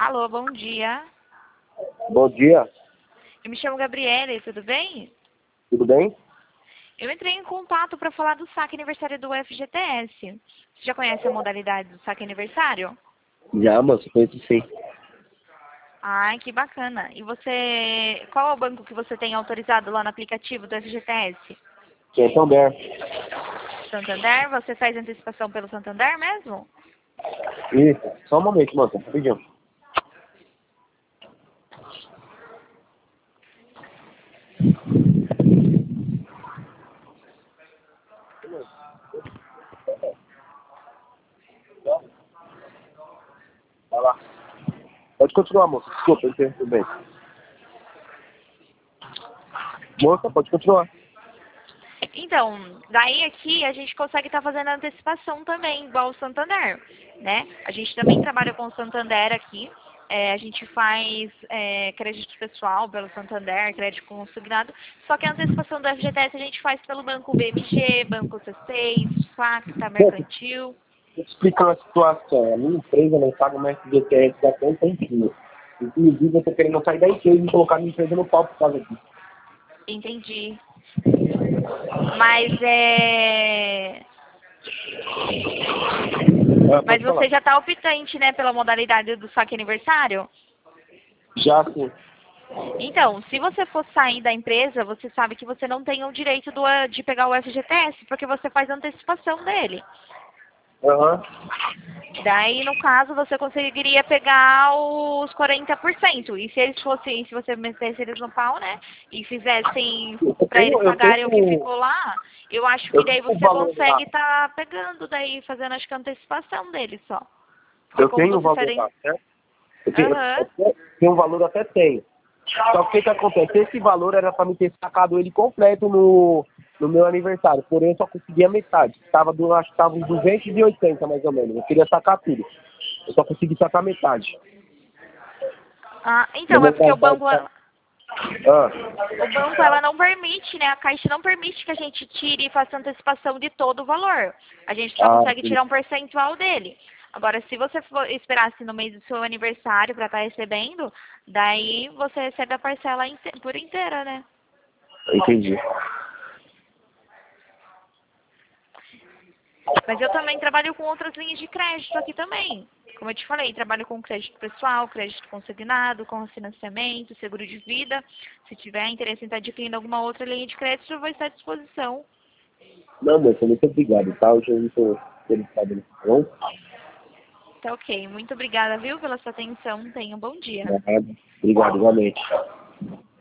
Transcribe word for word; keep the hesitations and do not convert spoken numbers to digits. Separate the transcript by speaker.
Speaker 1: Alô, bom dia.
Speaker 2: Bom dia,
Speaker 1: Eu me chamo Gabriele, tudo bem?
Speaker 2: tudo bem?
Speaker 1: Eu entrei em contato para falar do saque aniversário do F G T S. Você já conhece a modalidade do saque aniversário?
Speaker 2: Já, moço, conheço sim.
Speaker 1: Ai, que bacana. E você, qual é o banco que você tem autorizado lá no aplicativo do F G T S?
Speaker 2: Que é Santander.
Speaker 1: Santander? Você faz antecipação pelo Santander mesmo?
Speaker 2: Isso, só um momento, moça, rapidinho. Vai lá. Pode continuar, moça, desculpa, eu entendo bem. Moça, pode continuar.
Speaker 1: Então, daí aqui a gente consegue estar fazendo antecipação também, igual o Santander, né? A gente também trabalha com o Santander aqui. É, a gente faz é, crédito pessoal pelo Santander, crédito consignado. Só que a antecipação do F G T S a gente faz pelo Banco B M G, Banco C seis, Facta,
Speaker 2: Moça,
Speaker 1: Mercantil.
Speaker 2: vou te explicar uma situação. A minha empresa não paga mais F G T S há tanto tempinho. Inclusive, eu tô querendo sair da empresa e colocar minha empresa no pau por causa disso.
Speaker 1: Entendi. Mas é.
Speaker 2: Ah,
Speaker 1: Mas
Speaker 2: pode falar.
Speaker 1: você já está optante, né, pela modalidade do saque aniversário?
Speaker 2: Já, sim.
Speaker 1: Então, se você for sair da empresa, você sabe que você não tem o direito do, de pegar o F G T S, porque você faz antecipação dele.
Speaker 2: Aham.
Speaker 1: Daí, no caso, você conseguiria pegar os quarenta por cento. E se eles fossem, se você metesse eles no pau, né? E fizessem
Speaker 2: Eu
Speaker 1: para eles
Speaker 2: tenho, eu
Speaker 1: pagarem o que
Speaker 2: tenho,
Speaker 1: ficou lá, eu acho que
Speaker 2: eu
Speaker 1: daí
Speaker 2: tenho o
Speaker 1: você
Speaker 2: valor lá.
Speaker 1: consegue estar pegando daí, fazendo acho que a antecipação deles só. Porque
Speaker 2: Eu
Speaker 1: como
Speaker 2: tenho o
Speaker 1: você
Speaker 2: valor
Speaker 1: seria.
Speaker 2: lá, certo? Eu tenho,
Speaker 1: Aham.
Speaker 2: eu tenho um valor, até tenho. Só que o que, que acontece? Esse valor era para me ter sacado ele completo no, no meu aniversário. Porém, eu só consegui a metade. Tava do, acho que tava uns duzentos e oitenta mais ou menos. Eu queria sacar tudo. Eu só consegui sacar metade.
Speaker 1: Ah,
Speaker 2: Minha
Speaker 1: então, é porque o
Speaker 2: mentalidade
Speaker 1: banco.
Speaker 2: tá... Ah,
Speaker 1: O banco, ela não permite, né? A Caixa não permite que a gente tire e faça antecipação de todo o valor. A gente só
Speaker 2: ah,
Speaker 1: consegue
Speaker 2: sim.
Speaker 1: tirar um percentual dele. Agora, se você for, esperasse no mês do seu aniversário para estar recebendo, daí você recebe a parcela inte- por inteira, né?
Speaker 2: Entendi.
Speaker 1: Mas eu também trabalho com outras linhas de crédito aqui também. Como eu te falei, trabalho com crédito pessoal, crédito consignado, com financiamento, seguro de vida. Se tiver interesse em estar adquirindo alguma outra linha de crédito, eu vou estar à disposição.
Speaker 2: Não, moça, muito obrigado, tá? Hoje eu não tô interessado nisso, tá bom?
Speaker 1: Tá ok. Muito obrigada, viu, pela sua atenção. Tenha um bom dia.
Speaker 2: Nada. Obrigado, igualmente.